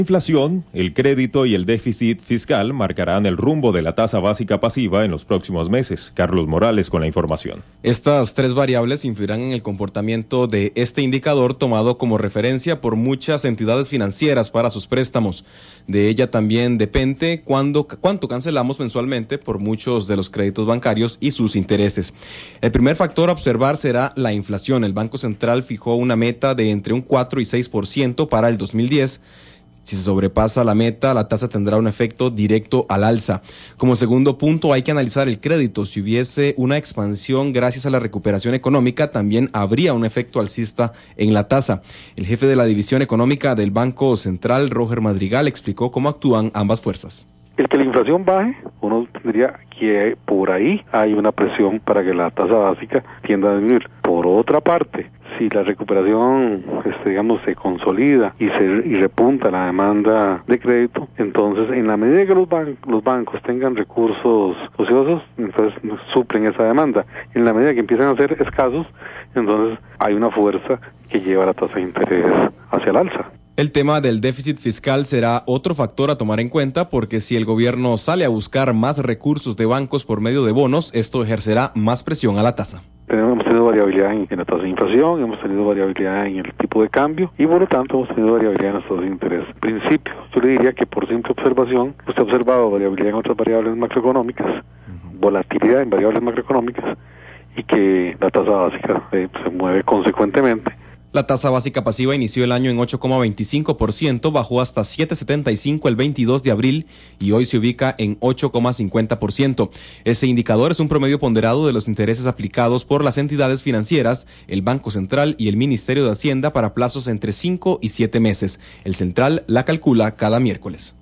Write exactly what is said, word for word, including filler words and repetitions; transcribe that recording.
La inflación, el crédito y el déficit fiscal marcarán el rumbo de la tasa básica pasiva en los próximos meses. Carlos Morales con la información. Estas tres variables influirán en el comportamiento de este indicador tomado como referencia por muchas entidades financieras para sus préstamos. De ella también depende cuándo, cuánto cancelamos mensualmente por muchos de los créditos bancarios y sus intereses. El primer factor a observar será la inflación. El Banco Central fijó una meta de entre un cuatro y seis por ciento para el dos mil diez. Si se sobrepasa la meta, la tasa tendrá un efecto directo al alza. Como segundo punto, hay que analizar el crédito. Si hubiese una expansión gracias a la recuperación económica, también habría un efecto alcista en la tasa. El jefe de la División Económica del Banco Central, Roger Madrigal, explicó cómo actúan ambas fuerzas. El que la inflación baje, uno tendría que por ahí hay una presión para que la tasa básica tienda a disminuir. Por otra parte, si la recuperación, este, digamos, se consolida y se y repunta la demanda de crédito, entonces en la medida que los, ban los bancos tengan recursos ociosos, entonces suplen esa demanda. En la medida que empiezan a ser escasos, entonces hay una fuerza que lleva la tasa de interés hacia el alza. El tema del déficit fiscal será otro factor a tomar en cuenta porque si el gobierno sale a buscar más recursos de bancos por medio de bonos, esto ejercerá más presión a la tasa. Hemos tenido variabilidad en, en la tasa de inflación, hemos tenido variabilidad en el tipo de cambio y por lo tanto hemos tenido variabilidad en las tasas de interés. En principio, yo le diría que por simple observación, usted ha observado variabilidad en otras variables macroeconómicas, uh-huh. volatilidad en variables macroeconómicas y que la tasa básica eh, se mueve consecuentemente. La tasa básica pasiva inició el año en ocho coma veinticinco por ciento, bajó hasta siete coma setenta y cinco el veintidós de abril y hoy se ubica en ocho coma cincuenta por ciento. Ese indicador es un promedio ponderado de los intereses aplicados por las entidades financieras, el Banco Central y el Ministerio de Hacienda para plazos entre cinco y siete meses. El Central la calcula cada miércoles.